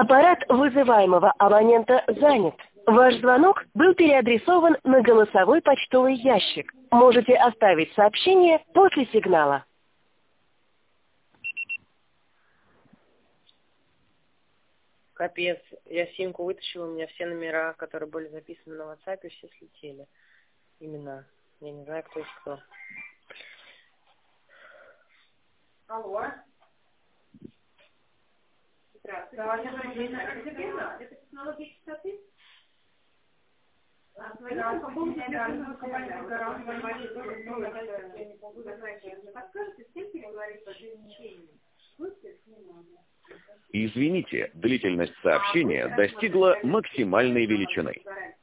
Аппарат вызываемого абонента занят. Ваш звонок был переадресован на голосовой почтовый ящик. Можете оставить сообщение после сигнала. Капец, я симку вытащила, у меня все номера, которые были записаны на WhatsApp, все слетели. Именно. Я не знаю, кто есть кто. Алло. Здравствуйте. Это технология чистоты? Подскажите, с кем переговорить по ограничению? Извините, длительность сообщения достигла максимальной величины.